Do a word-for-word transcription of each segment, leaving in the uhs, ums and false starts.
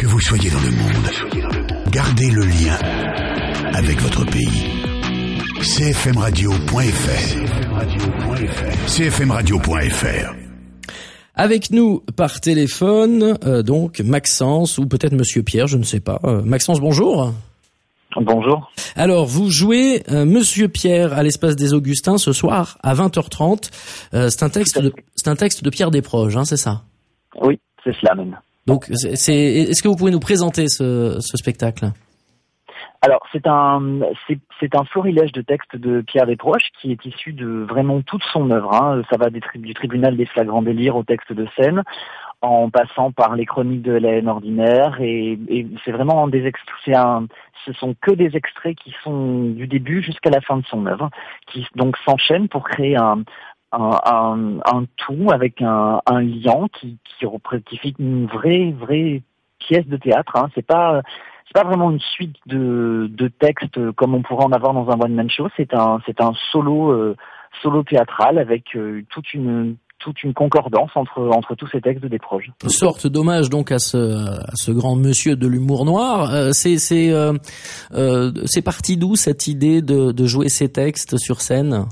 Que vous soyez dans le monde, gardez le lien avec votre pays. c f m radio point f r c f m radio point f r. Avec nous par téléphone, euh, donc Maxence ou peut-être Monsieur Pierre, je ne sais pas. Euh, Maxence, bonjour. Bonjour. Alors, vous jouez euh, Monsieur Pierre à l'Espace des Augustins ce soir à vingt heures trente. Euh, c'est un texte de, c'est un texte de Pierre Desproges, hein, c'est ça? Oui, c'est cela même. Donc, c'est, c'est, est-ce que vous pouvez nous présenter ce, ce spectacle? Alors, c'est un, c'est, c'est un florilège de textes de Pierre Desproges qui est issu de vraiment toute son œuvre. Hein. Ça va des tri- du tribunal des flagrants délires au texte de scène, en passant par les chroniques de la haine ordinaire, et, et c'est vraiment des extraits, c'est un, ce sont que des extraits qui sont du début jusqu'à la fin de son œuvre, qui donc s'enchaînent pour créer un, un, un, un tout avec un, un liant qui, qui représente une vraie, vraie pièce de théâtre. Hein. C'est pas, c'est pas vraiment une suite de, de textes comme on pourrait en avoir dans un one-man show. C'est un, c'est un solo, euh, solo théâtral avec euh, toute une toute une concordance entre entre tous ces textes de Desproges. Une sorte d'hommage donc à ce à ce grand monsieur de l'humour noir. Euh, c'est c'est euh, euh, c'est parti d'où cette idée de de jouer ces textes sur scène?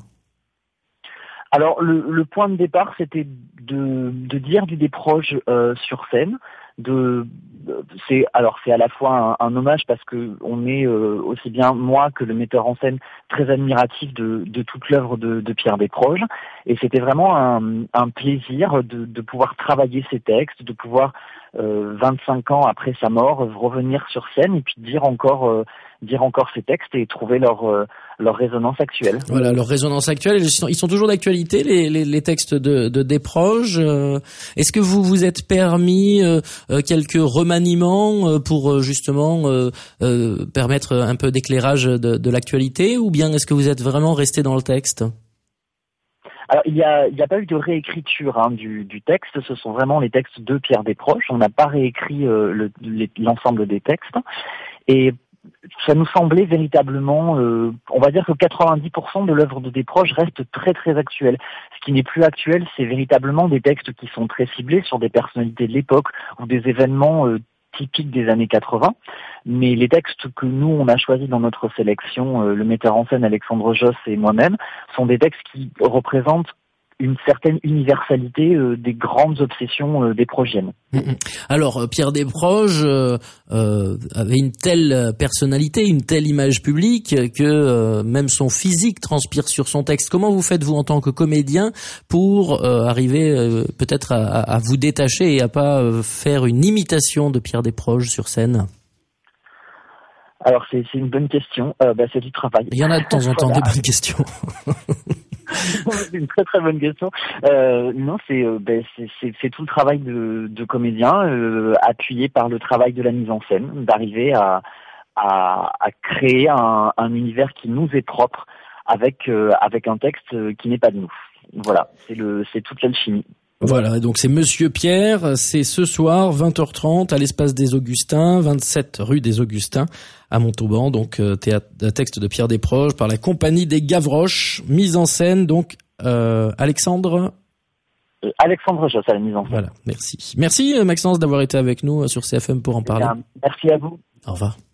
Alors le le point de départ, c'était de de dire du Desproges euh, sur scène. De c'est alors c'est à la fois un, un hommage parce que on est euh, aussi bien moi que le metteur en scène très admiratif de de toute l'œuvre de, de Pierre Desproges, et c'était vraiment un, un plaisir de de pouvoir travailler ces textes, de pouvoir euh, vingt-cinq ans après sa mort revenir sur scène et puis dire encore euh, dire encore ces textes et trouver leur euh, leur résonance actuelle. Voilà, leur résonance actuelle. Ils sont, ils sont toujours d'actualité, les, les, les textes de, de Desproges. Euh, est-ce que vous vous êtes permis euh, quelques remaniements euh, pour euh, justement euh, euh, permettre un peu d'éclairage de, de l'actualité, ou bien est-ce que vous êtes vraiment resté dans le texte? Alors il y a il y a pas eu de réécriture hein, du du texte. Ce sont vraiment les textes de Pierre Desproges. On n'a pas réécrit euh, le, les, l'ensemble des textes, et ça nous semblait véritablement, euh, on va dire que quatre-vingt-dix pour cent de l'œuvre de Desproges reste très très actuelle. Ce qui n'est plus actuel, c'est véritablement des textes qui sont très ciblés sur des personnalités de l'époque ou des événements euh, typiques des années quatre-vingts. Mais les textes que nous, on a choisis dans notre sélection, euh, le metteur en scène Alexandre Josse et moi-même, sont des textes qui représentent une certaine universalité euh, des grandes obsessions euh, desprogiennes. Alors, Pierre Desproges euh, euh, avait une telle personnalité, une telle image publique que euh, même son physique transpire sur son texte. Comment vous faites, vous, en tant que comédien, pour euh, arriver euh, peut-être à, à vous détacher et à pas euh, faire une imitation de Pierre Desproges sur scène? Alors, c'est, c'est une bonne question. Euh, bah, c'est du travail. Il y en a de temps en temps voilà. Des bonnes questions. C'est une très très bonne question. Euh, non, c'est, euh, ben, c'est, c'est, c'est tout le travail de, de comédien, euh, appuyé par le travail de la mise en scène, d'arriver à, à, à créer un, un univers qui nous est propre, avec euh, avec un texte qui n'est pas de nous. Voilà, c'est le, c'est toute l'alchimie. Voilà, donc c'est Monsieur Pierre, c'est ce soir, vingt heures trente, à l'Espace des Augustins, vingt-sept rue des Augustins, à Montauban, donc euh, théâtre, texte de Pierre Desproges, par la compagnie des Gavroches, mise en scène, donc euh, Alexandre... Euh, Alexandre Josse à la mise en scène. Voilà, merci. Merci Maxence d'avoir été avec nous sur C F M pour en parler. Bien, merci à vous. Au revoir.